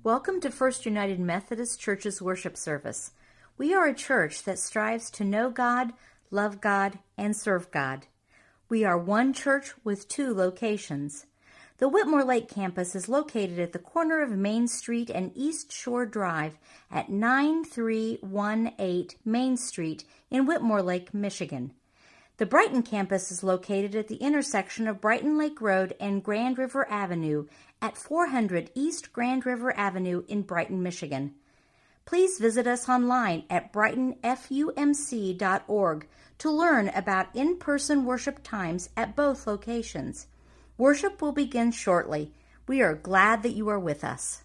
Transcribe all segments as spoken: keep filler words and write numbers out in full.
Welcome to First United Methodist Church's worship service. We are a church that strives to know God, love God, and serve God. We are one church with two locations. The Whitmore Lake campus is located at the corner of Main Street and East Shore Drive at nine three one eight Main Street in Whitmore Lake, Michigan. The Brighton campus is located at the intersection of Brighton Lake Road and Grand River Avenue at four hundred East Grand River Avenue in Brighton, Michigan. Please visit us online at brighton f u m c dot org to learn about in-person worship times at both locations. Worship will begin shortly. We are glad that you are with us.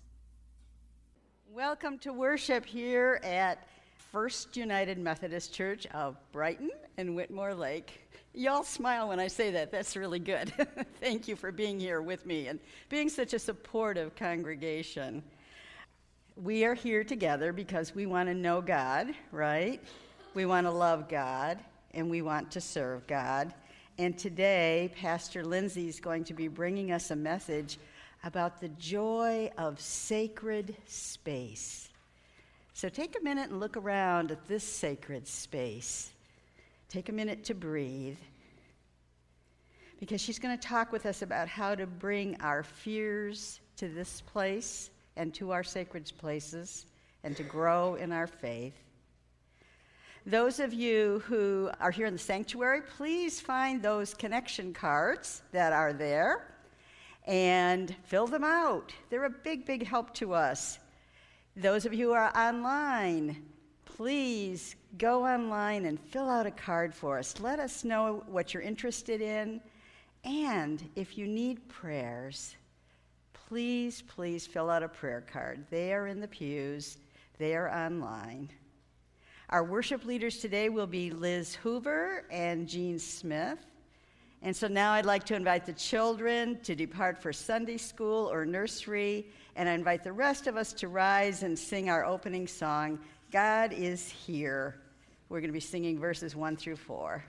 Welcome to worship here at First United Methodist Church of Brighton and Whitmore Lake. Y'all smile when I say that. That's really good. Thank you for being here with me and being such a supportive congregation. We are here together because we want to know God, right? We want to love God, and we want to serve God. And today, Pastor Lindsay is going to be bringing us a message about the joy of sacred space. So take a minute and look around at this sacred space. Take a minute to breathe, because she's going to talk with us about how to bring our fears to this place and to our sacred places and to grow in our faith. Those of you who are here in the sanctuary, please find those connection cards that are there and fill them out. They're a big, big help to us. Those of you who are online, please go online and fill out a card for us. Let us know what you're interested in. And if you need prayers, please, please fill out a prayer card. They are in the pews. They are online. Our worship leaders today will be Liz Hoover and Jean Smith. And so now I'd like to invite the children to depart for Sunday school or nursery, and I invite the rest of us to rise and sing our opening song, God is Here. We're going to be singing verses one through four.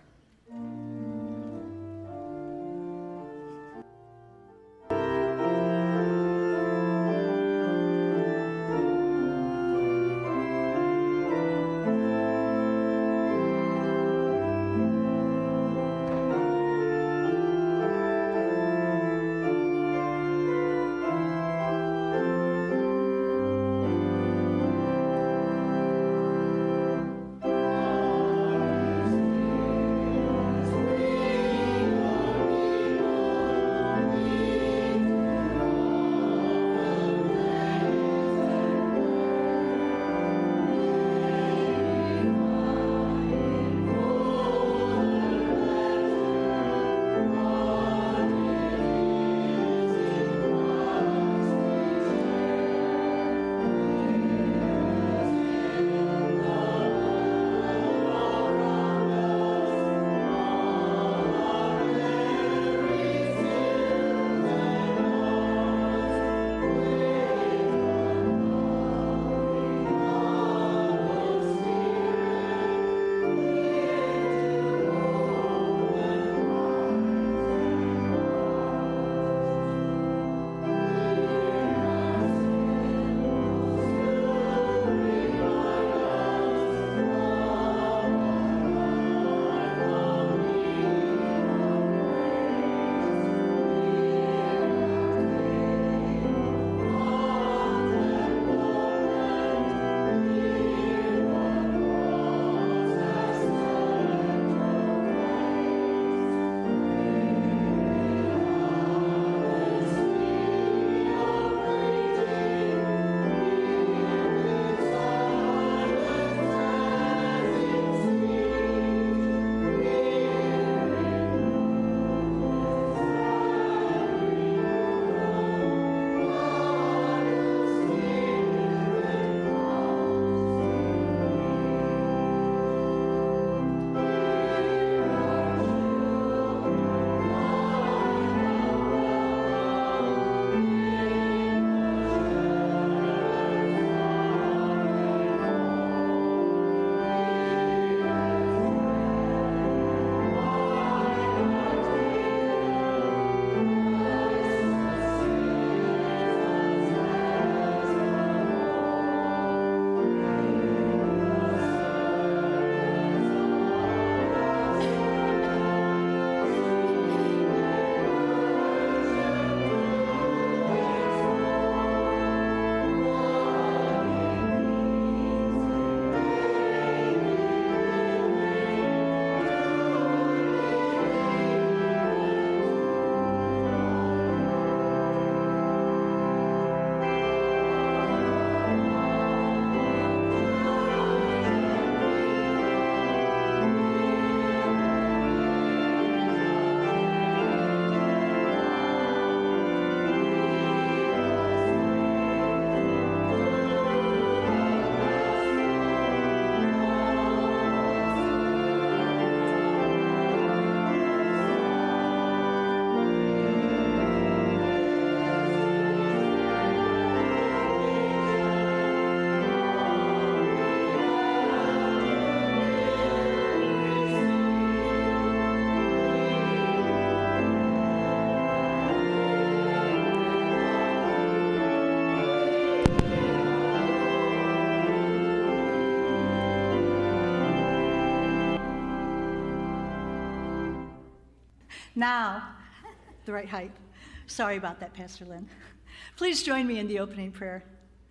Now, the right height. Sorry about that, Pastor Lynn. Please join me in the opening prayer.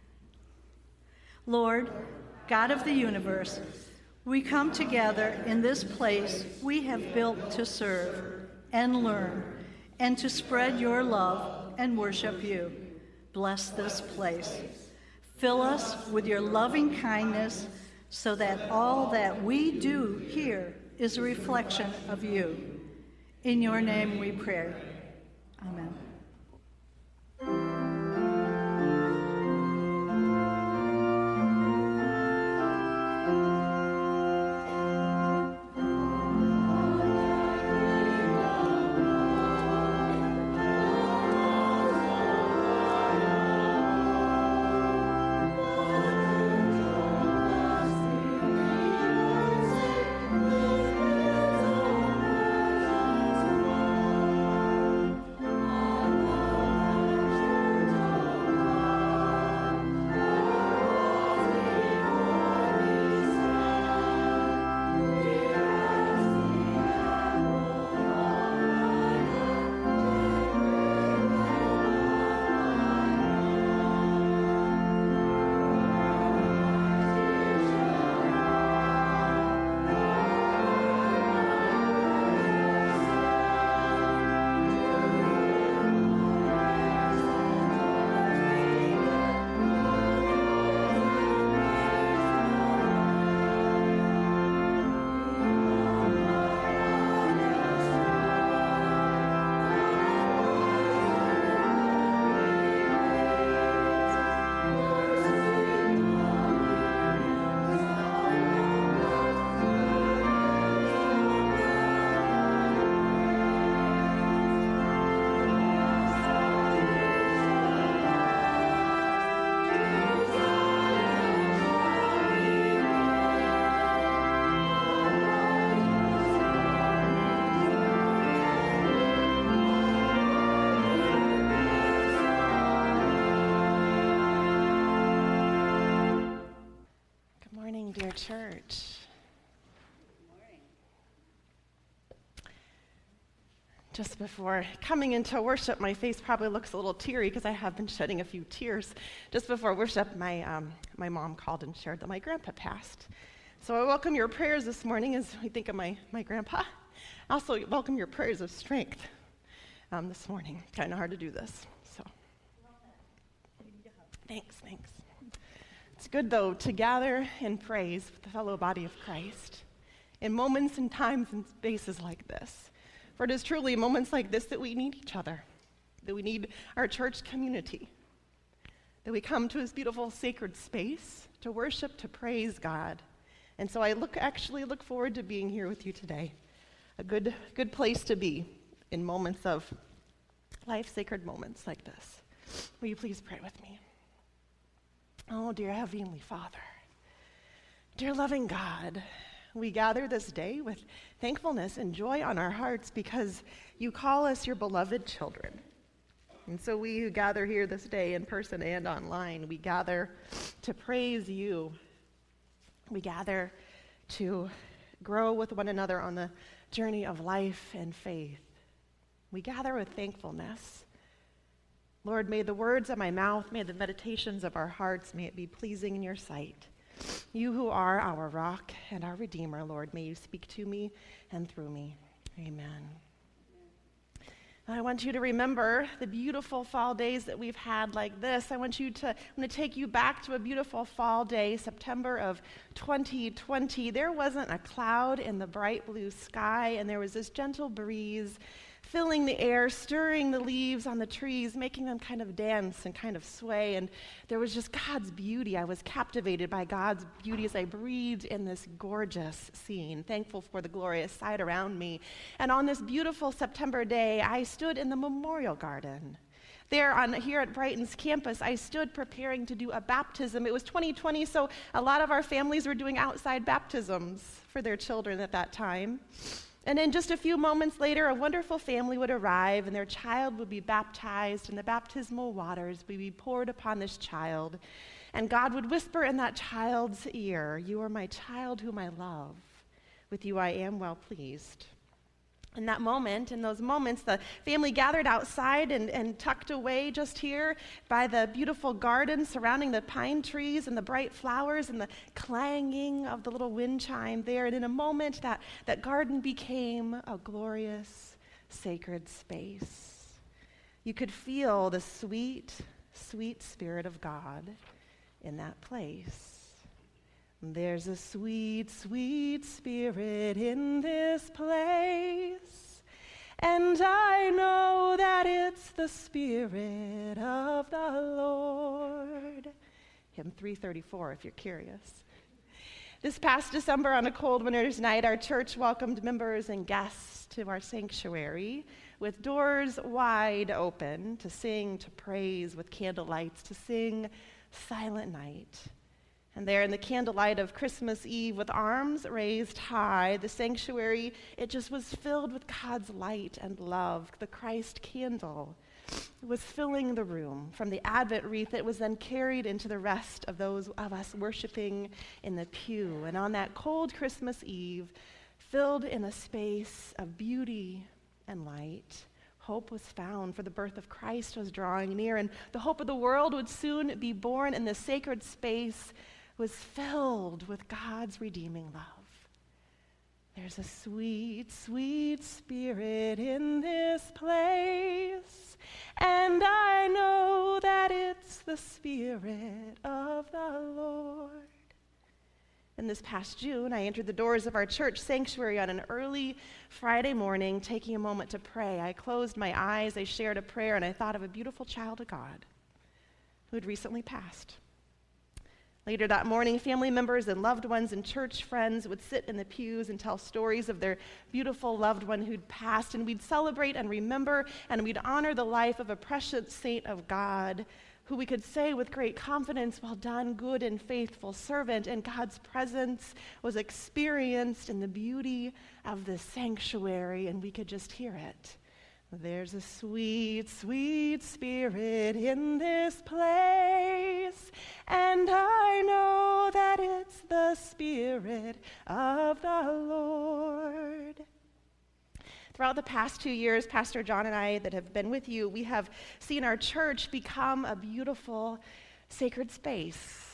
Lord, God of the universe, we come together in this place we have built to serve and learn and to spread your love and worship you. Bless this place. Fill us with your loving kindness so that all that we do here is a reflection of you. In your name we pray. Amen. Dear church. Just before coming into worship, my face probably looks a little teary because I have been shedding a few tears. Just before worship, my um, my mom called and shared that my grandpa passed. So I welcome your prayers this morning as we think of my, my grandpa. I also welcome your prayers of strength um, this morning. Kind of hard to do this. So thanks, thanks. It's good, though, to gather in praise with the fellow body of Christ in moments and times and spaces like this. For it is truly moments like this that we need each other, that we need our church community, that we come to this beautiful sacred space to worship, to praise God. And so I look actually look forward to being here with you today. A good, good place to be in moments of life, sacred moments like this. Will you please pray with me? Oh, dear Heavenly Father, dear loving God, we gather this day with thankfulness and joy on our hearts because you call us your beloved children. And so we who gather here this day in person and online, we gather to praise you. We gather to grow with one another on the journey of life and faith. We gather with thankfulness. Lord, may the words of my mouth, may the meditations of our hearts, may it be pleasing in your sight. You who are our rock and our redeemer, Lord, may you speak to me and through me. Amen. And I want you to remember the beautiful fall days that we've had like this. I want you to, I'm going to take you back to a beautiful fall day, September of twenty twenty. There wasn't a cloud in the bright blue sky, and there was this gentle breeze filling the air, stirring the leaves on the trees, making them kind of dance and kind of sway. And there was just God's beauty. I was captivated by God's beauty as I breathed in this gorgeous scene, thankful for the glorious sight around me. And on this beautiful September day, I stood in the Memorial Garden. There on here at Brighton's campus, I stood preparing to do a baptism. It was twenty twenty, so a lot of our families were doing outside baptisms for their children at that time. And then just a few moments later, a wonderful family would arrive, and their child would be baptized, and the baptismal waters would be poured upon this child. And God would whisper in that child's ear, "You are my child whom I love. With you I am well pleased." In that moment, in those moments, the family gathered outside and, and tucked away just here by the beautiful garden surrounding the pine trees and the bright flowers and the clanging of the little wind chime there. And in a moment, that, that garden became a glorious, sacred space. You could feel the sweet, sweet Spirit of God in that place. There's a sweet, sweet Spirit in this place, and I know that it's the Spirit of the Lord. Hymn three thirty-four, if you're curious. This past December, on a cold winter's night, our church welcomed members and guests to our sanctuary with doors wide open to sing, to praise with candle lights, to sing Silent Night. And there in the candlelight of Christmas Eve, with arms raised high, the sanctuary, it just was filled with God's light and love. The Christ candle was filling the room. From the Advent wreath, it was then carried into the rest of those of us worshiping in the pew. And on that cold Christmas Eve, filled in a space of beauty and light, hope was found, for the birth of Christ was drawing near, and the hope of the world would soon be born, and the sacred space was filled with God's redeeming love. There's a sweet, sweet Spirit in this place, and I know that it's the Spirit of the Lord. And this past June, I entered the doors of our church sanctuary on an early Friday morning, taking a moment to pray. I closed my eyes, I shared a prayer, and I thought of a beautiful child of God who had recently passed. Later that morning, family members and loved ones and church friends would sit in the pews and tell stories of their beautiful loved one who'd passed, and we'd celebrate and remember, and we'd honor the life of a precious saint of God who we could say with great confidence, "Well done, good and faithful servant," and God's presence was experienced in the beauty of the sanctuary, and we could just hear it. There's a sweet, sweet Spirit in this place, and I know that it's the Spirit of the Lord. Throughout the past two years, Pastor John and I that have been with you, we have seen our church become a beautiful, sacred space.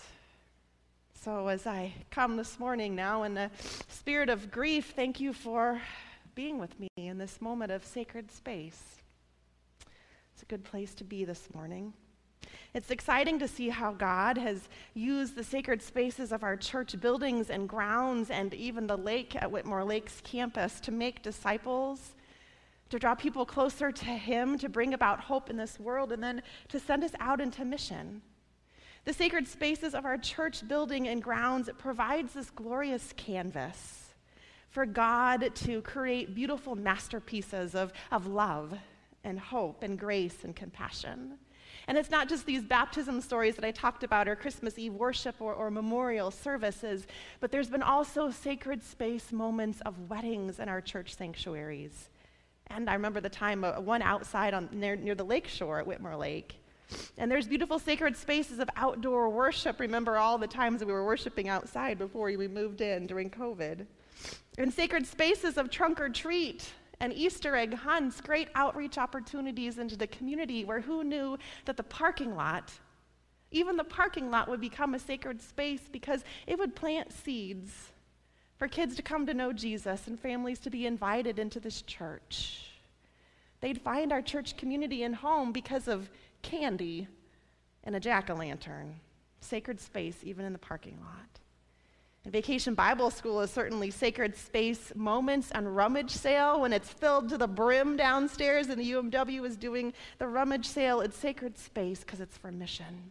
So as I come this morning now in the spirit of grief, thank you for being with me in this moment of sacred space. It's a good place to be this morning. It's exciting to see how God has used the sacred spaces of our church buildings and grounds and even the lake at Whitmore Lake's campus to make disciples, to draw people closer to Him, to bring about hope in this world, and then to send us out into mission. The sacred spaces of our church building and grounds provides this glorious canvas for God to create beautiful masterpieces of, of love and hope and grace and compassion. And it's not just these baptism stories that I talked about or Christmas Eve worship or, or memorial services, but there's been also sacred space moments of weddings in our church sanctuaries. And I remember the time, uh, one outside on, near, near the lake shore at Whitmore Lake. And there's beautiful sacred spaces of outdoor worship. Remember all the times that we were worshiping outside before we moved in during COVID. And sacred spaces of trunk or treat and Easter egg hunts, great outreach opportunities into the community where who knew that the parking lot, even the parking lot would become a sacred space because it would plant seeds for kids to come to know Jesus and families to be invited into this church. They'd find our church community and home because of candy and a jack-o'-lantern. Sacred space even in the parking lot. And Vacation Bible School is certainly sacred space moments on rummage sale when it's filled to the brim downstairs and the U M W is doing the rummage sale. It's sacred space because it's for mission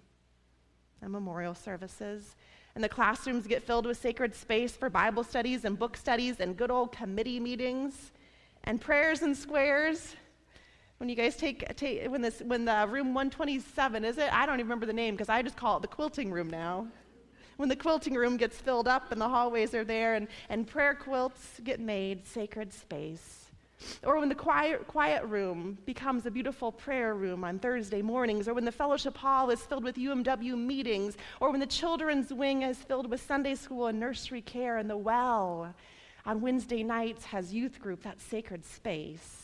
and memorial services. And the classrooms get filled with sacred space for Bible studies and book studies and good old committee meetings and prayers and squares. When you guys take, take when this when the room one twenty-seven, is it? I don't even remember the name because I just call it the quilting room now. When the quilting room gets filled up and the hallways are there and, and prayer quilts get made, sacred space. Or when the quiet, quiet room becomes a beautiful prayer room on Thursday mornings, or when the fellowship hall is filled with U M W meetings, or when the children's wing is filled with Sunday school and nursery care, and the well, on Wednesday nights has youth group, that sacred space.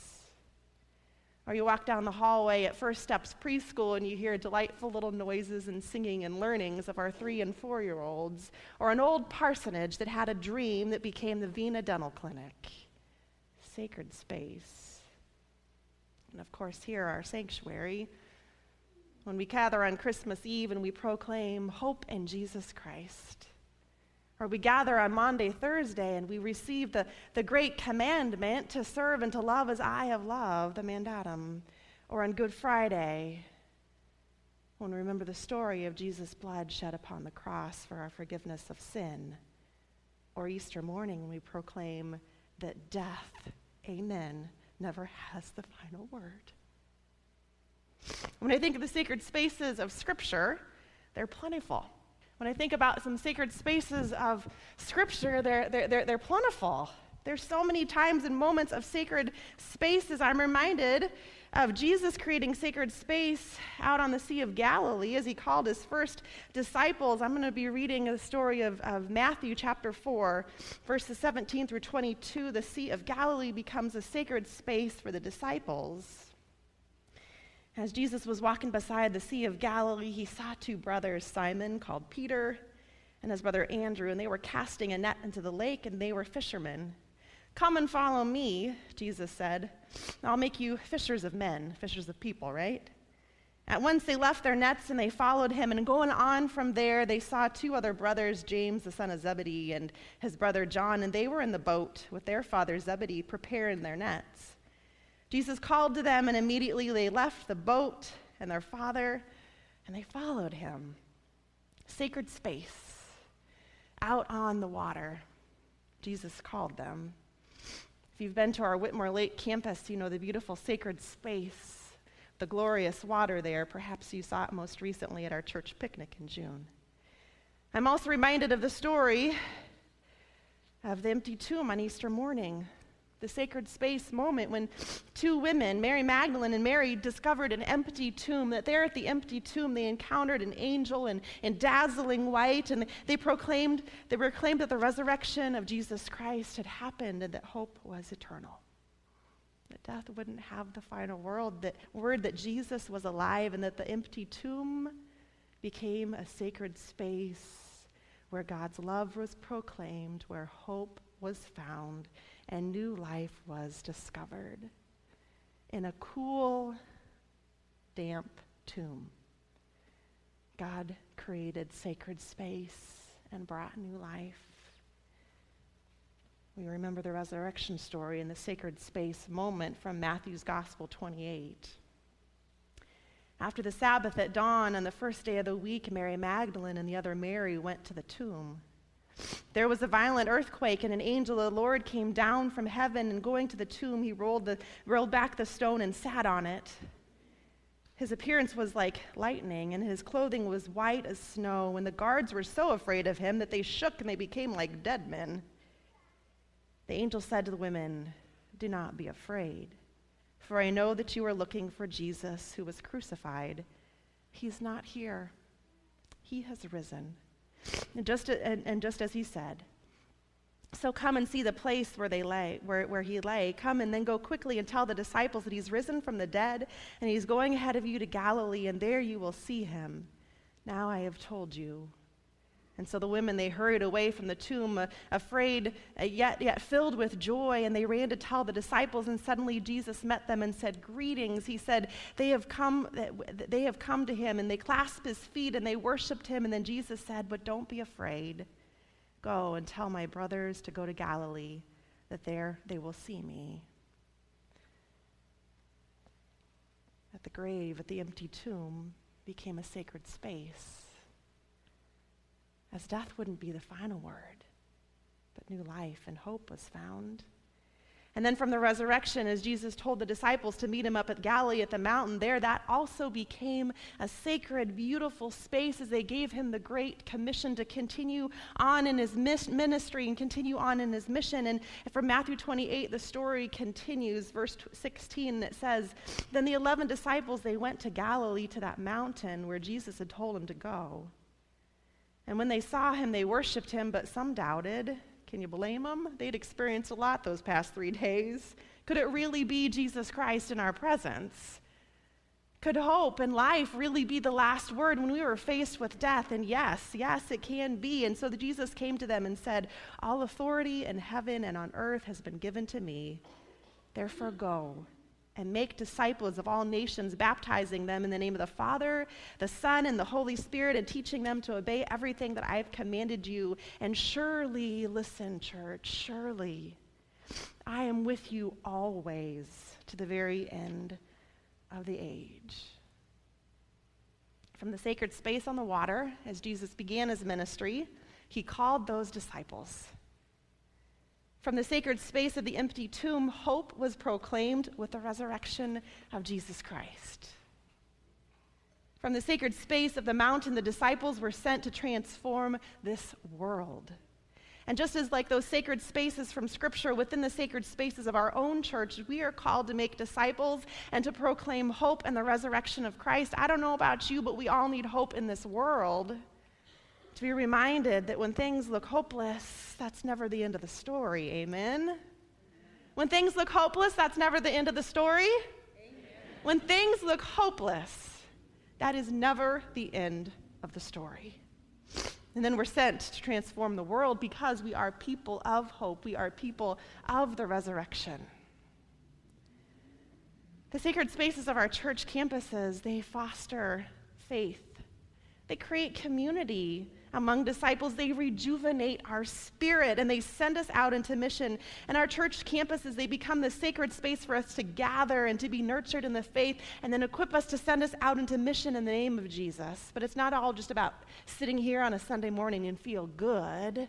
Or you walk down the hallway at First Steps Preschool and you hear delightful little noises and singing and learnings of our three and four-year-olds. Or an old parsonage that had a dream that became the Vena Dental Clinic. Sacred space. And of course, here, our sanctuary, when we gather on Christmas Eve and we proclaim hope in Jesus Christ. Or we gather on Maundy, Thursday, and we receive the, the great commandment to serve and to love as I have loved, the mandatum. Or on Good Friday, when we remember the story of Jesus' blood shed upon the cross for our forgiveness of sin. Or Easter morning, when we proclaim that death, amen, never has the final word. When I think of the sacred spaces of Scripture, they're plentiful. When I think about some sacred spaces of Scripture, they're, they're, they're, they're plentiful. There's so many times and moments of sacred spaces. I'm reminded of Jesus creating sacred space out on the Sea of Galilee as he called his first disciples. I'm going to be reading the story of, of Matthew chapter four, verses seventeen through twenty-two. The Sea of Galilee becomes a sacred space for the disciples. As Jesus was walking beside the Sea of Galilee, he saw two brothers, Simon, called Peter, and his brother Andrew, and they were casting a net into the lake, and they were fishermen. "Come and follow me," Jesus said. "I'll make you fishers of men," fishers of people, right? At once they left their nets, and they followed him, and going on from there, they saw two other brothers, James, the son of Zebedee, and his brother John, and they were in the boat with their father Zebedee, preparing their nets. Jesus called to them, and immediately they left the boat and their father, and they followed him. Sacred space, out on the water. Jesus called them. If you've been to our Whitmore Lake campus, you know the beautiful sacred space, the glorious water there. Perhaps you saw it most recently at our church picnic in June. I'm also reminded of the story of the empty tomb on Easter morning. The sacred space moment when two women, Mary Magdalene and Mary, discovered an empty tomb, that there at the empty tomb they encountered an angel in, in dazzling white, and they proclaimed, they proclaimed that the resurrection of Jesus Christ had happened and that hope was eternal. That death wouldn't have the final word, that word that Jesus was alive, and that the empty tomb became a sacred space where God's love was proclaimed, where hope was found, and new life was discovered in a cool, damp tomb. God created sacred space and brought new life. We remember the resurrection story in the sacred space moment from Matthew's Gospel twenty-eight. After the Sabbath at dawn on the first day of the week, Mary Magdalene and the other Mary went to the tomb. There was a violent earthquake, and an angel of the Lord came down from heaven, and going to the tomb, he rolled, the, rolled back the stone and sat on it. His appearance was like lightning, and his clothing was white as snow, and the guards were so afraid of him that they shook and they became like dead men. The angel said to the women, "Do not be afraid, for I know that you are looking for Jesus who was crucified. He's not here. He has risen. And just, and, and just as he said. So come and see the place where they lay, where, where he lay. Come and then go quickly and tell the disciples that he's risen from the dead, and he's going ahead of you to Galilee, and there you will see him. Now I have told you." And so the women, they hurried away from the tomb, uh, afraid, uh, yet, yet filled with joy, and they ran to tell the disciples, and suddenly Jesus met them and said, "Greetings." He said, they have come, they have come to him, and they clasped his feet, and they worshiped him, and then Jesus said, "But don't be afraid. Go and tell my brothers to go to Galilee, that there they will see me." At the grave, at the empty tomb, became a sacred space. As death wouldn't be the final word, but new life and hope was found. And then from the resurrection, as Jesus told the disciples to meet him up at Galilee at the mountain there, that also became a sacred, beautiful space as they gave him the great commission to continue on in his ministry and continue on in his mission. And from Matthew twenty-eight, the story continues, verse sixteen, it says, "Then the eleven disciples, they went to Galilee, to that mountain where Jesus had told them to go. And when they saw him, they worshipped him, but some doubted. Can you blame them? They'd experienced a lot those past three days. Could it really be Jesus Christ in our presence? Could hope and life really be the last word when we were faced with death? And yes, yes, it can be. And so the Jesus came to them and said, all authority in heaven and on earth has been given to me. Therefore go and make disciples of all nations, baptizing them in the name of the Father, the Son, and the Holy Spirit, and teaching them to obey everything that I have commanded you. And surely, listen, church, surely I am with you always to the very end of the age. From the sacred space on the water, as Jesus began his ministry, he called those disciples. From the sacred space of the empty tomb, hope was proclaimed with the resurrection of Jesus Christ. From the sacred space of the mountain, the disciples were sent to transform this world. And just as like those sacred spaces from Scripture, within the sacred spaces of our own church, we are called to make disciples and to proclaim hope and the resurrection of Christ. I don't know about you, but we all need hope in this world. To be reminded that when things look hopeless, that's never the end of the story. Amen? When things look hopeless, that's never the end of the story. Amen. When things look hopeless, that is never the end of the story. And then we're sent to transform the world because we are people of hope. We are people of the resurrection. The sacred spaces of our church campuses, they foster faith. They create community among disciples. They rejuvenate our spirit, and they send us out into mission. And our church campuses, they become the sacred space for us to gather and to be nurtured in the faith, and then equip us to send us out into mission in the name of Jesus. But it's not all just about sitting here on a Sunday morning and feel good.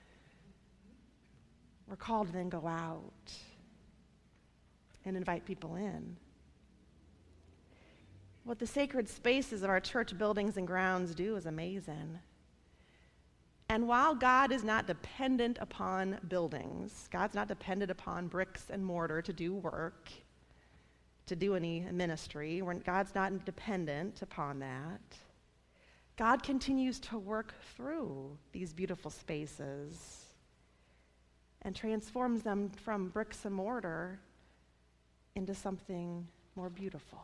We're called to then go out and invite people in. What the sacred spaces of our church buildings and grounds do is amazing. And while God is not dependent upon buildings, God's not dependent upon bricks and mortar to do work, to do any ministry, God's not dependent upon that, God continues to work through these beautiful spaces and transforms them from bricks and mortar into something more beautiful.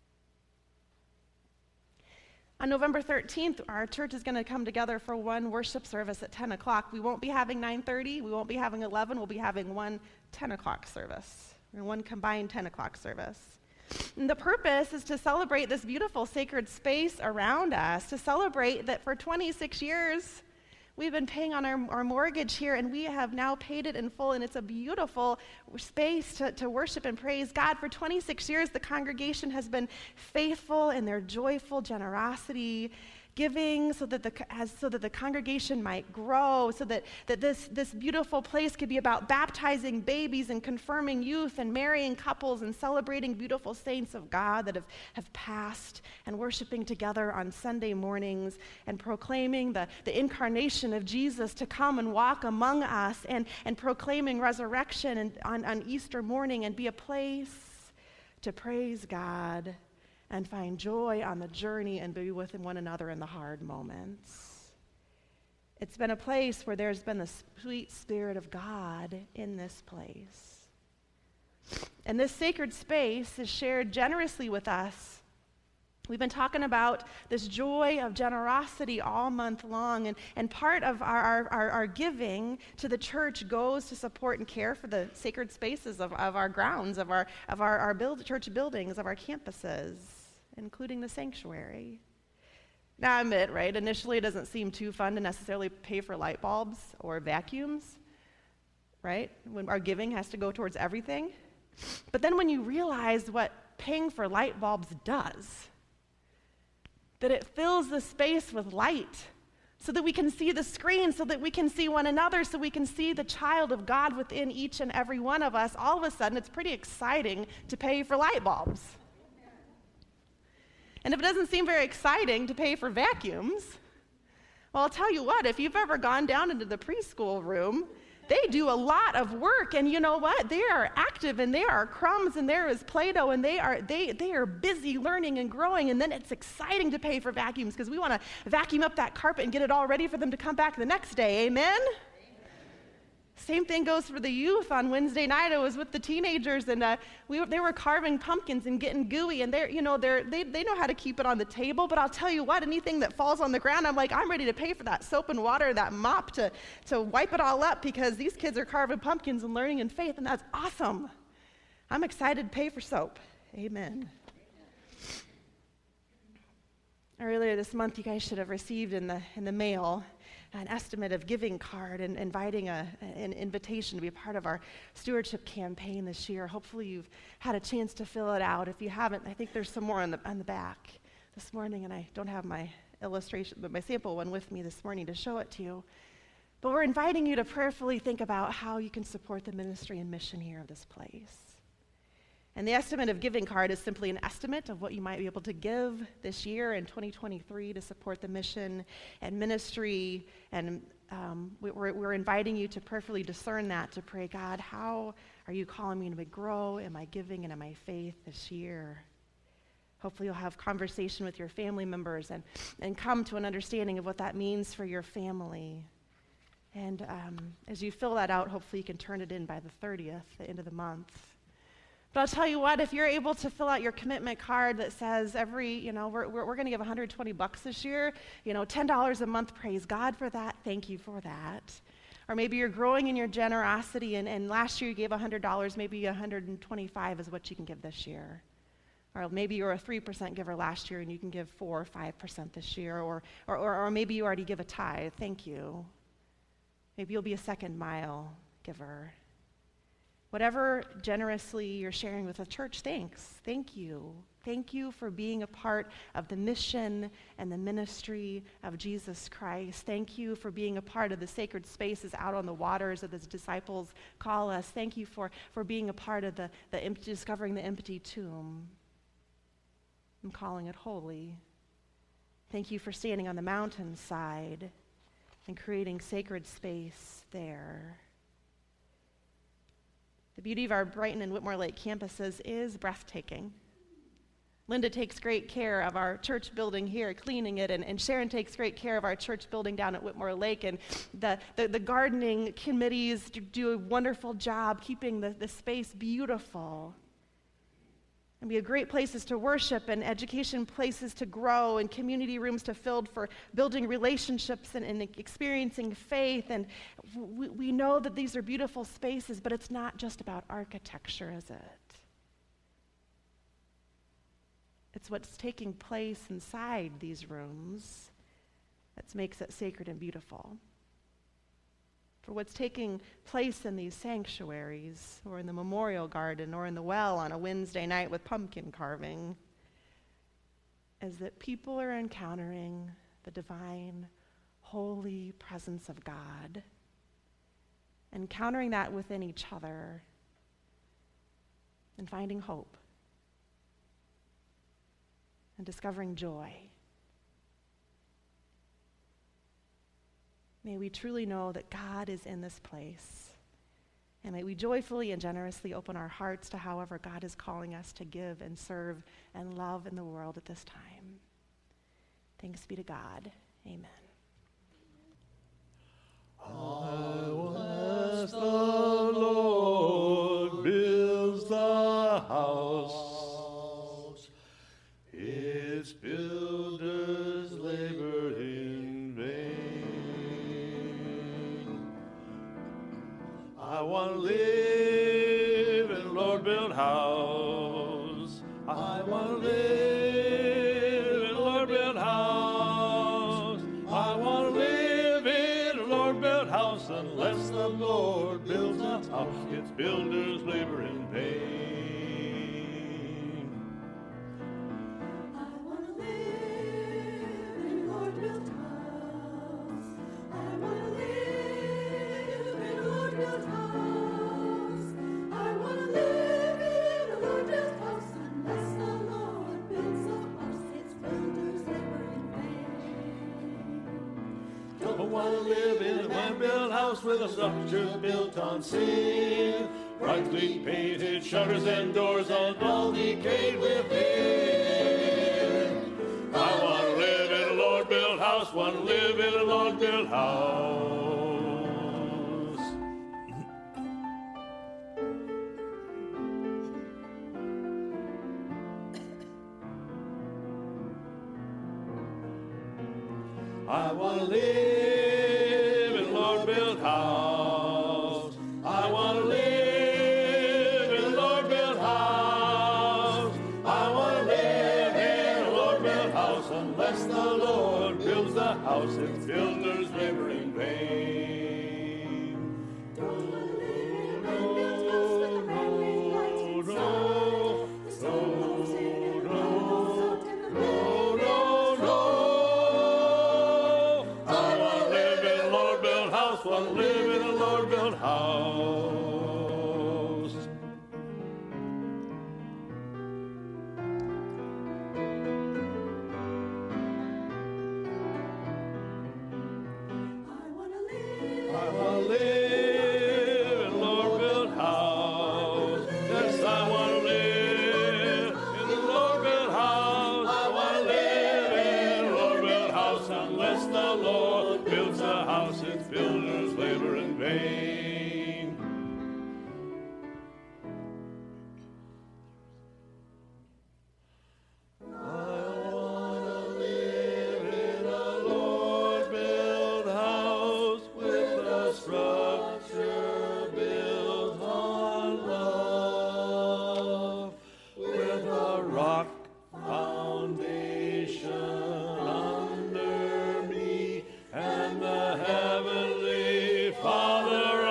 On November thirteenth, our church is going to come together for one worship service at ten o'clock. We won't be having nine thirty, we won't be having eleven, we'll be having one ten o'clock service, and one combined ten o'clock service. And the purpose is to celebrate this beautiful sacred space around us, to celebrate that for twenty-six years, we've been paying on our, our mortgage here, and we have now paid it in full, and it's a beautiful space to, to worship and praise God. For twenty-six years, the congregation has been faithful in their joyful generosity, giving so that the as so that the congregation might grow, so that, that this, this beautiful place could be about baptizing babies and confirming youth and marrying couples and celebrating beautiful saints of God that have, have passed, and worshiping together on Sunday mornings and proclaiming the, the incarnation of Jesus to come and walk among us, and, and proclaiming resurrection and on, on Easter morning, and be a place to praise God and find joy on the journey and be with one another in the hard moments. It's been a place where there's been the sweet Spirit of God in this place. And this sacred space is shared generously with us. We've been talking about this joy of generosity all month long, and, and part of our, our, our giving to the church goes to support and care for the sacred spaces of, of our grounds, of our, of our, our build, church buildings, of our campuses, including the sanctuary. Now, I admit, right, initially it doesn't seem too fun to necessarily pay for light bulbs or vacuums, right, when our giving has to go towards everything. But then when you realize what paying for light bulbs does, that it fills the space with light so that we can see the screen, so that we can see one another, so we can see the child of God within each and every one of us, all of a sudden it's pretty exciting to pay for light bulbs. And if it doesn't seem very exciting to pay for vacuums, well, I'll tell you what, if you've ever gone down into the preschool room, they do a lot of work, and you know what? They are active, and there are crumbs, and there is Play-Doh, and they are they they are busy learning and growing, and then it's exciting to pay for vacuums because we want to vacuum up that carpet and get it all ready for them to come back the next day. Amen? Amen. Same thing goes for the youth. On Wednesday night, I was with the teenagers, and uh, we, they were carving pumpkins and getting gooey, and they're, you know, they're, they they know how to keep it on the table. But I'll tell you what, anything that falls on the ground, I'm like, I'm ready to pay for that soap and water, that mop to to wipe it all up, because these kids are carving pumpkins and learning in faith, and that's awesome. I'm excited to pay for soap. Amen. Earlier this month, you guys should have received in the in the mail an estimate of giving card and inviting a, an invitation to be a part of our stewardship campaign this year. Hopefully you've had a chance to fill it out. If you haven't, I think there's some more on the on the back this morning, and I don't have my illustration, but my sample one with me this morning to show it to you. But we're inviting you to prayerfully think about how you can support the ministry and mission here of this place. And the estimate of giving card is simply an estimate of what you might be able to give this year in twenty twenty-three to support the mission and ministry. And um, we're, we're inviting you to prayerfully discern that, to pray, God, how are you calling me to grow in my giving and in my faith this year? Hopefully you'll have conversation with your family members and, and come to an understanding of what that means for your family. And um, as you fill that out, hopefully you can turn it in by the thirtieth, the end of the month. But I'll tell you what, if you're able to fill out your commitment card that says every, you know, we're, we're, we're going to give one hundred twenty bucks this year, you know, ten dollars a month, praise God for that, thank you for that. Or maybe you're growing in your generosity, and, and last year you gave one hundred dollars, maybe one hundred twenty-five is what you can give this year. Or maybe you were a three percent giver last year and you can give four or five percent this year. Or, or, or, or maybe you already give a tithe, thank you. Maybe you'll be a second mile giver. Whatever generously you're sharing with the church, thanks. Thank you. Thank you for being a part of the mission and the ministry of Jesus Christ. Thank you for being a part of the sacred spaces out on the waters that the disciples call us. Thank you for, for being a part of the, the empty, discovering the empty tomb. I'm calling it holy. Thank you for standing on the mountainside and creating sacred space there. The beauty of our Brighton and Whitmore Lake campuses is breathtaking. Linda takes great care of our church building here, cleaning it, and, and Sharon takes great care of our church building down at Whitmore Lake, and the, the, the gardening committees do a wonderful job keeping the, the space beautiful. And be a great places to worship and education places to grow and community rooms to fill for building relationships and, and experiencing faith. And we, we know that these are beautiful spaces, but it's not just about architecture, is it? It's what's taking place inside these rooms that makes it sacred and beautiful. For what's taking place in these sanctuaries, or in the memorial garden, or in the well on a Wednesday night with pumpkin carving, is that people are encountering the divine, holy presence of God, encountering that within each other, and finding hope, and discovering joy. May we truly know that God is in this place. And may we joyfully and generously open our hearts to however God is calling us to give and serve and love in the world at this time. Thanks be to God. Amen. I will ask the Lord builds the house, its builders labor in vain. I want to live in a Lord-built house. I want to live in a Lord-built house. I want to live in a Lord-built house unless the Lord builds a house. Its builders labor in vain. I want to live in a Lord-built house. I want to live in a Lord-built house. I want to live in a Lord-built house unless the Lord builds a house. Its builders labor in vain. Don't want to live in a man-built house with a structure built on sin, brightly painted shutters and doors all decayed within. I want to live in a Lord-built house, want to live in a Lord-built house. live in a Lord-built house. I want to live in a Lord-built house. I want to live in a Lord-built house. Unless the Lord builds the house, its builders labor in vain. Don't wanna live in a brand-built house with a brand-new light inside. The sun comes in and the moon's out and the No, no, no. I want to live in a Lord-built house. Want to live in a Lord-built house. I wanna live. I want to live in a Lord-built house. Yes, I want to live in a Lord-built house. I want to live in a Lord-built house. Unless the Lord builds a house, its builders labor in vain. I want to live in a Lord-built house with a structure built on love, with a rock foundation under me, and the Heavenly Father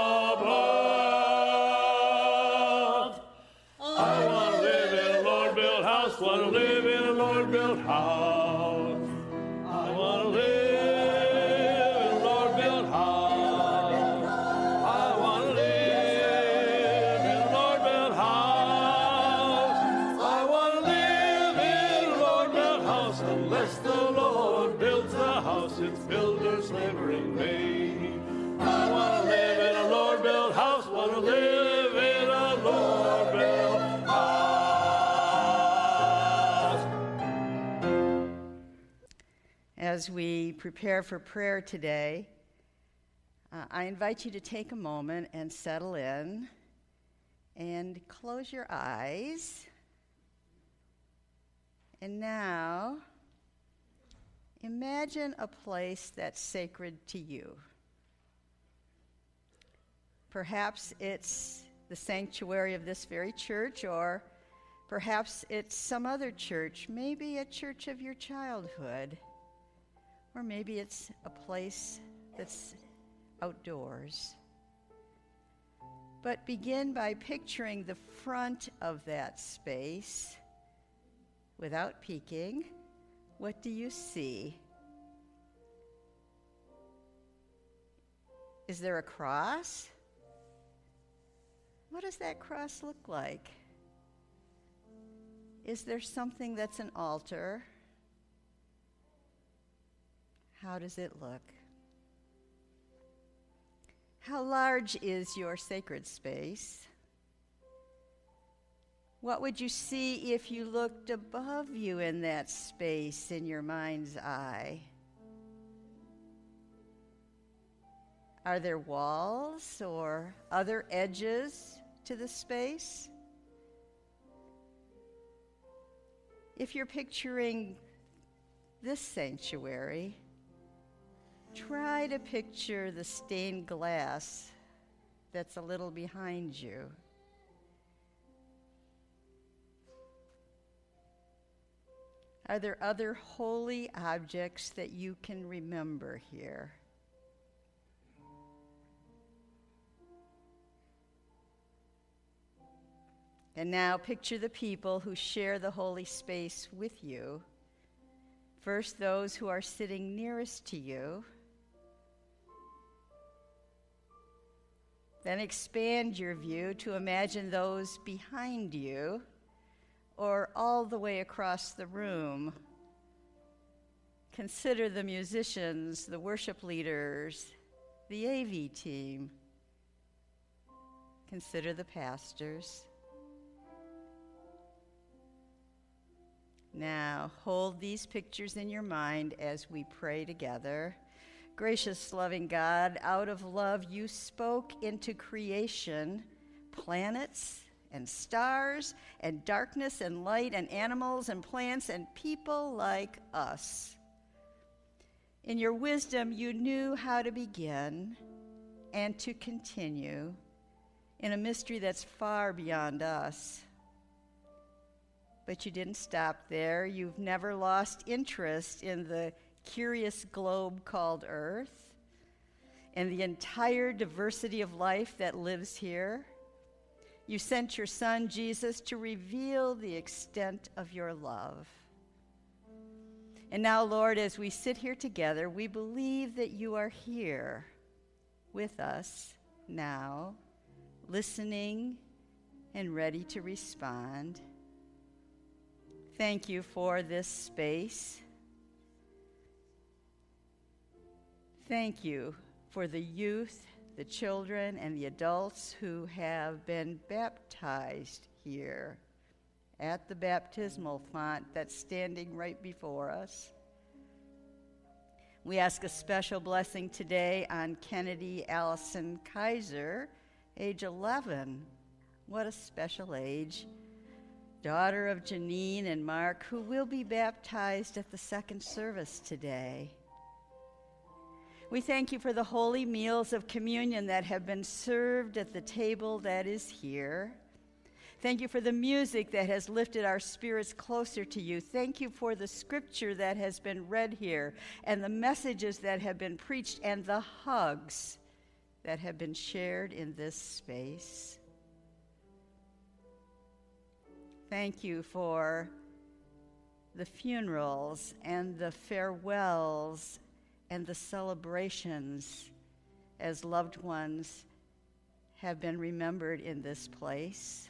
above. I want to live in a Lord-built house. Want to live in a Lord-built house. I want to live in a Lord-built house. I want to live in a Lord-built house. I want to live in a Lord-built house. Unless the Lord builds the house, its builders labor in vain. I want to live in a Lord-built house. Want to live in a Lord-built house. As we prepare for prayer today, uh, I invite you to take a moment and settle in and close your eyes. And now, imagine a place that's sacred to you. Perhaps it's the sanctuary of this very church, or perhaps it's some other church, maybe a church of your childhood, or maybe it's a place that's outdoors. But begin by picturing the front of that space without peeking. What do you see? Is there a cross? What does that cross look like? Is there something that's an altar? How does it look? How large is your sacred space? What would you see if you looked above you in that space in your mind's eye? Are there walls or other edges to the space? If you're picturing this sanctuary, try to picture the stained glass that's a little behind you. Are there other holy objects that you can remember here? And now picture the people who share the holy space with you. First, those who are sitting nearest to you. Then expand your view to imagine those behind you or all the way across the room. Consider the musicians, the worship leaders, the A V team. Consider the pastors. Now, hold these pictures in your mind as we pray together. Gracious, loving God, out of love you spoke into creation planets and stars and darkness and light and animals and plants and people like us. In your wisdom, you knew how to begin and to continue in a mystery that's far beyond us. But you didn't stop there. You've never lost interest in the curious globe called Earth and the entire diversity of life that lives here. You sent your Son, Jesus, to reveal the extent of your love. And now, Lord, as we sit here together, we believe that you are here with us now, listening and ready to respond. Thank you for this space. Thank you for the youth, the children, and the adults who have been baptized here at the baptismal font that's standing right before us. We ask a special blessing today on Kennedy Allison Kaiser, age eleven. What a special age. Daughter of Janine and Mark, who will be baptized at the second service today. We thank you for the holy meals of communion that have been served at the table that is here. Thank you for the music that has lifted our spirits closer to you. Thank you for the scripture that has been read here and the messages that have been preached and the hugs that have been shared in this space. Thank you for the funerals and the farewells and the celebrations as loved ones have been remembered in this place.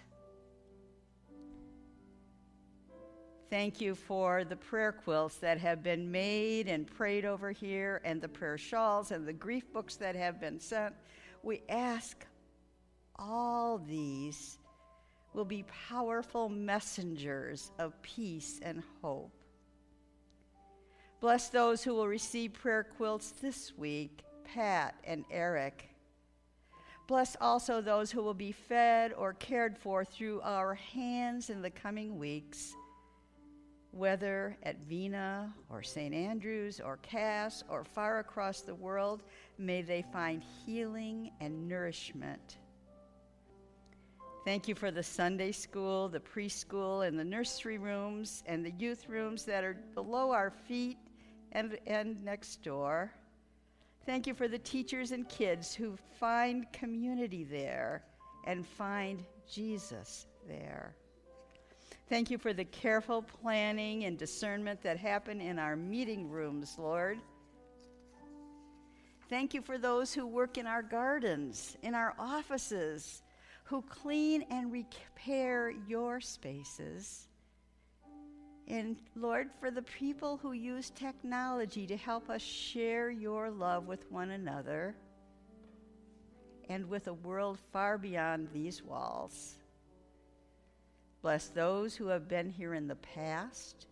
Thank you for the prayer quilts that have been made and prayed over here, and the prayer shawls and the grief books that have been sent. We ask all these will be powerful messengers of peace and hope. Bless those who will receive prayer quilts this week, Pat and Eric. Bless also those who will be fed or cared for through our hands in the coming weeks, whether at Vina or Saint Andrews or Cass or far across the world. May they find healing and nourishment. Thank you for the Sunday school, the preschool, and the nursery rooms, and the youth rooms that are below our feet and, and next door. Thank you for the teachers and kids who find community there and find Jesus there. Thank you for the careful planning and discernment that happen in our meeting rooms, Lord. Thank you for those who work in our gardens, in our offices, who clean and repair your spaces. And Lord, for the people who use technology to help us share your love with one another and with a world far beyond these walls. Bless those who have been here in the past.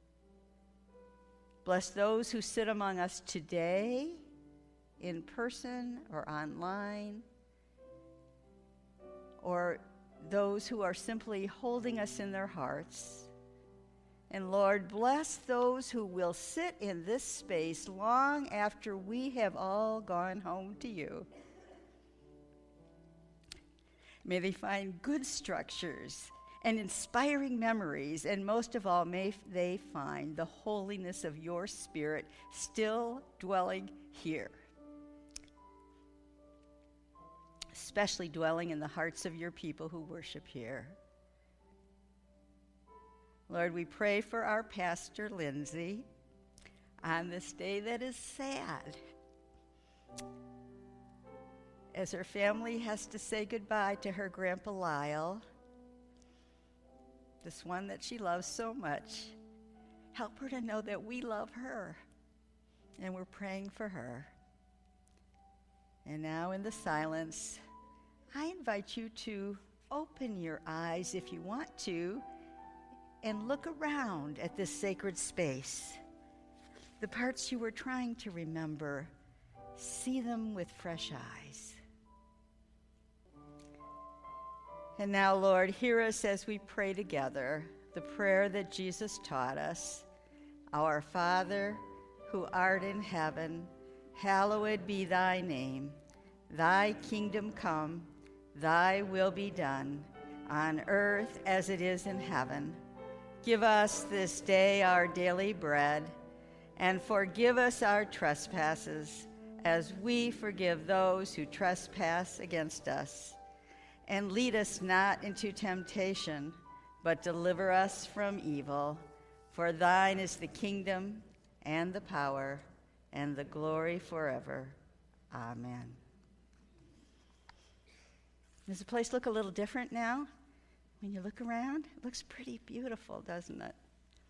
Bless those who sit among us today, in person or online, or those who are simply holding us in their hearts. And Lord, bless those who will sit in this space long after we have all gone home to you. May they find good structures and inspiring memories, and most of all, may they find the holiness of your Spirit still dwelling here, especially dwelling in the hearts of your people who worship here. Lord, we pray for our pastor, Lindsay, on this day that is sad, as her family has to say goodbye to her Grandpa Lyle, this one that she loves so much. Help her to know that we love her, and we're praying for her. And now in the silence, I invite you to open your eyes, if you want to, and look around at this sacred space. The parts you were trying to remember, see them with fresh eyes. And now, Lord, hear us as we pray together the prayer that Jesus taught us. Our Father, who art in heaven, hallowed be thy name. Thy kingdom come, thy will be done, on earth as it is in heaven. Give us this day our daily bread, and forgive us our trespasses, as we forgive those who trespass against us. And lead us not into temptation, but deliver us from evil. For thine is the kingdom, and the power, and the glory forever. Amen. Does the place look a little different now? When you look around, it looks pretty beautiful, doesn't it?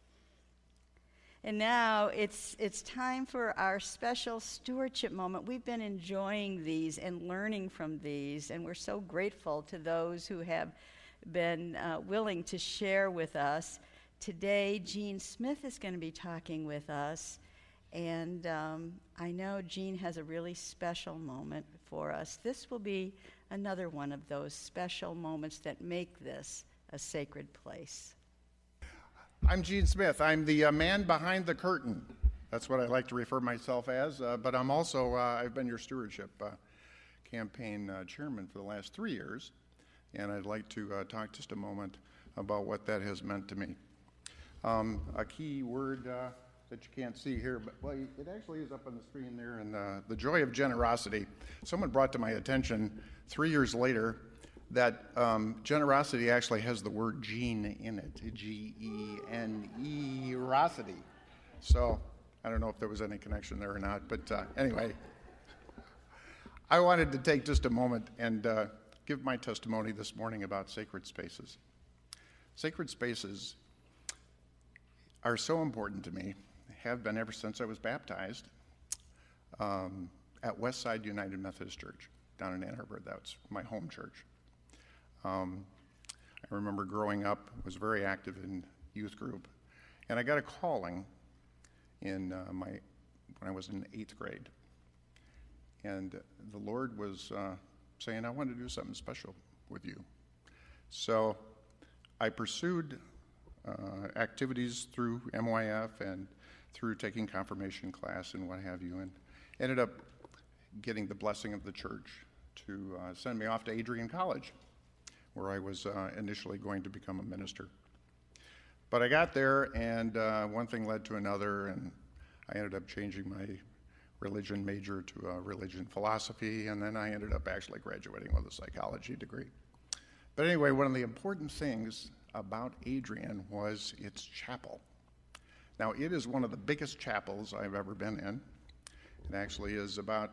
And now it's it's time for our special stewardship moment. We've been enjoying these and learning from these, and we're so grateful to those who have been uh, willing to share with us. Today, Jean Smith is going to be talking with us, and um, I know Jean has a really special moment for us. This will be another one of those special moments that make this a sacred place. I'm Gene Smith. I'm the uh, man behind the curtain. That's what I like to refer myself as, uh, but I'm also, uh, I've been your stewardship uh, campaign uh, chairman for the last three years, and I'd like to uh, talk just a moment about what that has meant to me. Um, a key word uh, that you can't see here, but well, it actually is up on the screen there, and uh, the joy of generosity. Someone brought to my attention three years later that um, generosity actually has the word gene in it, G E N E, rosity. So I don't know if there was any connection there or not, but uh, anyway, I wanted to take just a moment and uh, give my testimony this morning about sacred spaces. Sacred spaces are so important to me, have been ever since I was baptized um, at Westside United Methodist Church down in Ann Arbor. That's my home church. Um, I remember growing up, was very active in youth group, and I got a calling in uh, my when I was in eighth grade. And the Lord was uh, saying, I want to do something special with you. So I pursued uh, activities through M Y F and through taking confirmation class and what have you, and ended up getting the blessing of the church to uh, send me off to Adrian College, where I was uh, initially going to become a minister. But I got there, and uh, one thing led to another, and I ended up changing my religion major to a religion philosophy, and then I ended up actually graduating with a psychology degree. But anyway, one of the important things about Adrian was its chapel. Now, it is one of the biggest chapels I've ever been in. It actually is about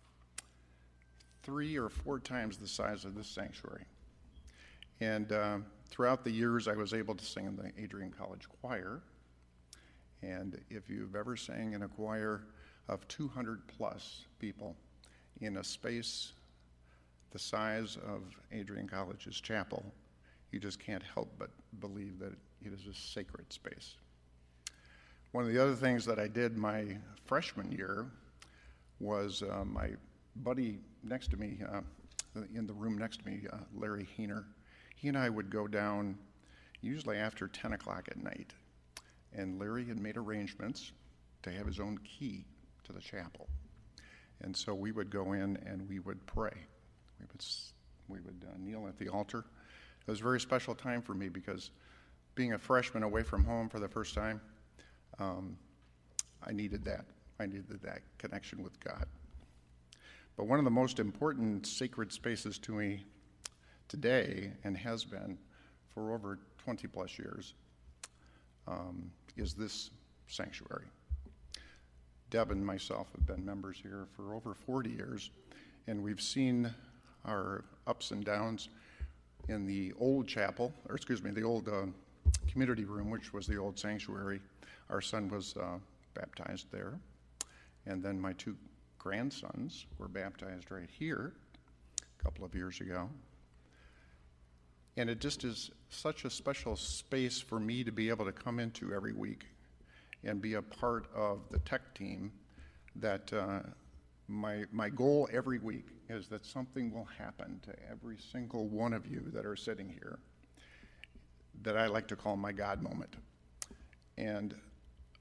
three or four times the size of this sanctuary. And uh, throughout the years, I was able to sing in the Adrian College choir. And if you've ever sang in a choir of two hundred plus people in a space the size of Adrian College's chapel, you just can't help but believe that it is a sacred space. One of the other things that I did my freshman year was uh, my buddy next to me, uh, in the room next to me, uh, Larry Heener, he and I would go down usually after ten o'clock at night, and Larry had made arrangements to have his own key to the chapel. And so we would go in and we would pray. We would, we would uh, kneel at the altar. It was a very special time for me because being a freshman away from home for the first time, um, I needed that. I needed that connection with God. But one of the most important sacred spaces to me today, and has been for over twenty plus years, um, is this sanctuary. Deb and myself have been members here for over forty years, and we've seen our ups and downs in the old chapel, or excuse me, the old uh, community room, which was the old sanctuary. Our son was uh, baptized there, and then my two grandsons were baptized right here a couple of years ago. And it just is such a special space for me to be able to come into every week and be a part of the tech team that uh, my my goal every week is that something will happen to every single one of you that are sitting here that I like to call my God moment. And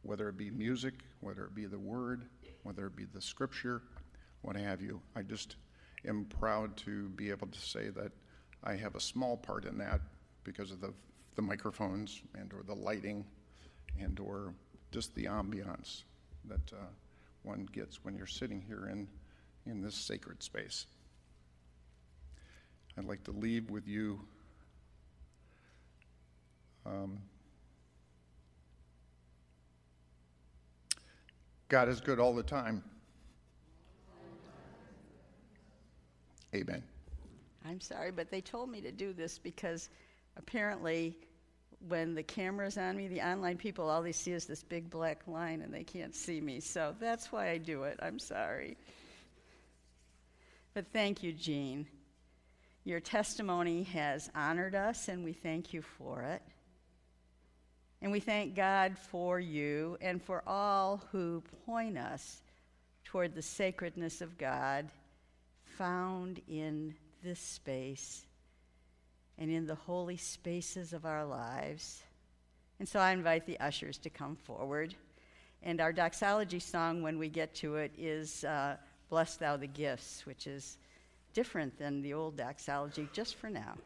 whether it be music, whether it be the word, whether it be the scripture, what have you. I just am proud to be able to say that I have a small part in that because of the, the microphones and or the lighting and or just the ambiance that uh, one gets when you're sitting here in, in this sacred space. I'd like to leave with you um, God is good all the time. Amen. I'm sorry, but they told me to do this because apparently when the camera's on me, the online people, all they see is this big black line and they can't see me. So that's why I do it. I'm sorry. But thank you, Jean. Your testimony has honored us, and we thank you for it. And we thank God for you and for all who point us toward the sacredness of God found in this space and in the holy spaces of our lives. And so I invite the ushers to come forward. And our doxology song, when we get to it, is uh, Bless Thou the Gifts, which is different than the old doxology, just for now.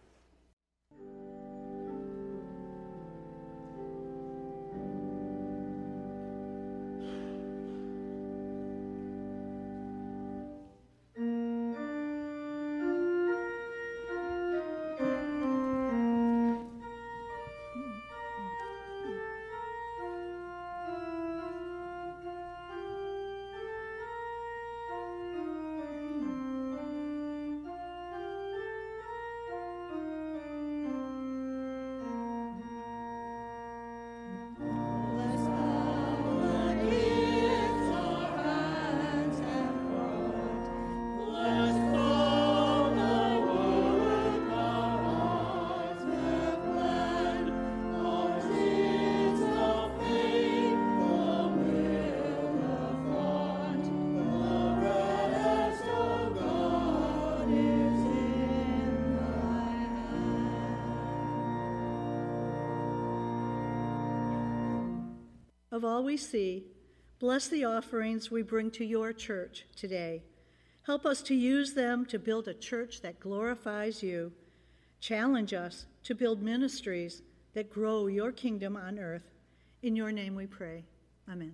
Of all we see, bless the offerings we bring to your church today. Help us to use them to build a church that glorifies you. Challenge us to build ministries that grow your kingdom on earth. In your name we pray. Amen.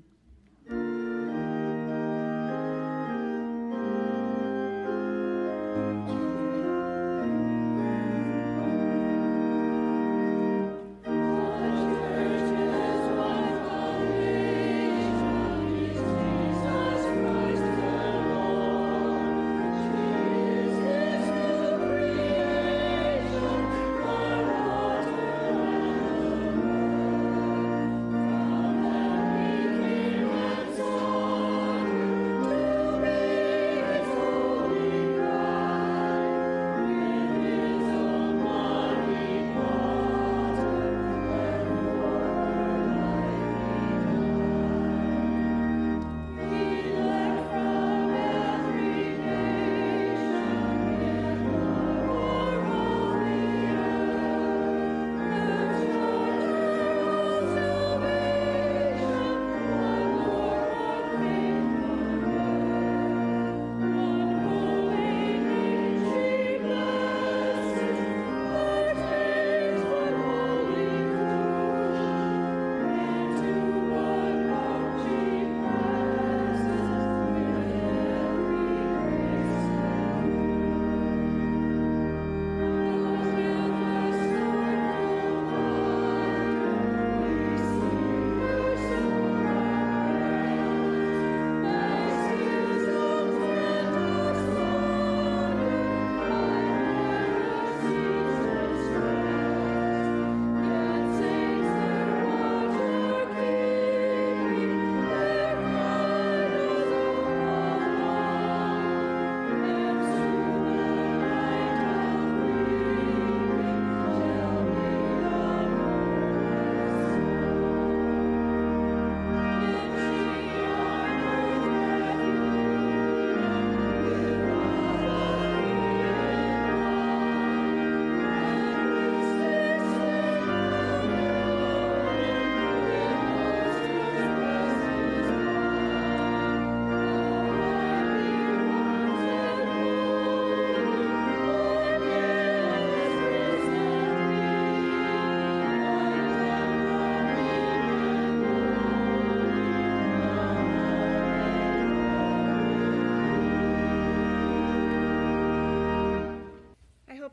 From that we came.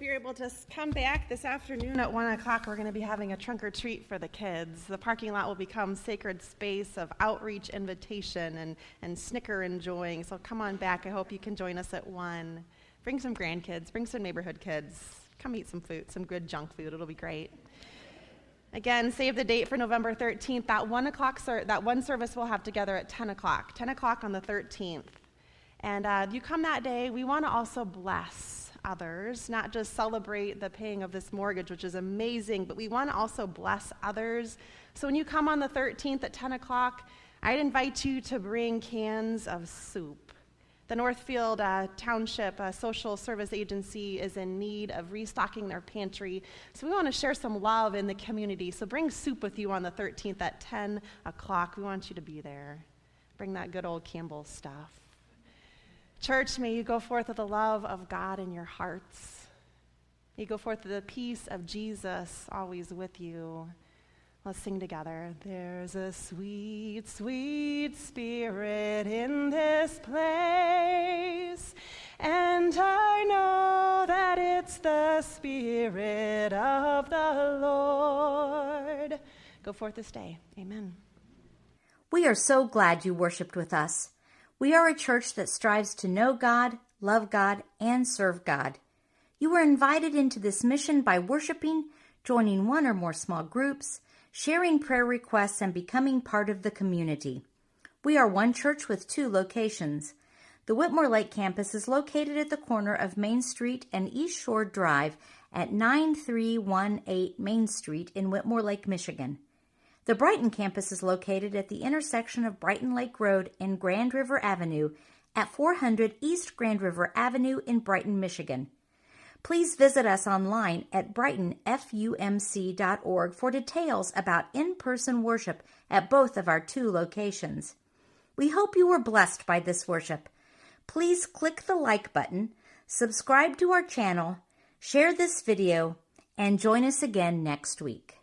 you're able to s- come back this afternoon at one o'clock. We're going to be having a trunk or treat for the kids. The parking lot will become sacred space of outreach, invitation, and, and snicker enjoying. So come on back. I hope you can join us at one. Bring some grandkids. Bring some neighborhood kids. Come eat some food, some good junk food. It'll be great. Again, save the date for November thirteenth. That one o'clock, ser- that one service we'll have together at ten o'clock. ten o'clock on the thirteenth. And uh, you come that day, we want to also bless others, not just celebrate the paying of this mortgage, which is amazing, but we want to also bless others. So when you come on the thirteenth at ten o'clock, I'd invite you to bring cans of soup. The Northfield uh, Township uh, Social Service Agency is in need of restocking their pantry, so we want to share some love in the community. So bring soup with you on the thirteenth at ten o'clock. We want you to be there. Bring that good old Campbell stuff. Church, may you go forth with the love of God in your hearts. May you go forth with the peace of Jesus always with you. Let's sing together. There's a sweet, sweet spirit in this place, and I know that it's the Spirit of the Lord. Go forth this day. Amen. We are so glad you worshiped with us. We are a church that strives to know God, love God, and serve God. You were invited into this mission by worshiping, joining one or more small groups, sharing prayer requests, and becoming part of the community. We are one church with two locations. The Whitmore Lake campus is located at the corner of Main Street and East Shore Drive at nine three one eight Main Street in Whitmore Lake, Michigan. The Brighton campus is located at the intersection of Brighton Lake Road and Grand River Avenue at four hundred East Grand River Avenue in Brighton, Michigan. Please visit us online at brighton f u m c dot org for details about in-person worship at both of our two locations. We hope you were blessed by this worship. Please click the like button, subscribe to our channel, share this video, and join us again next week.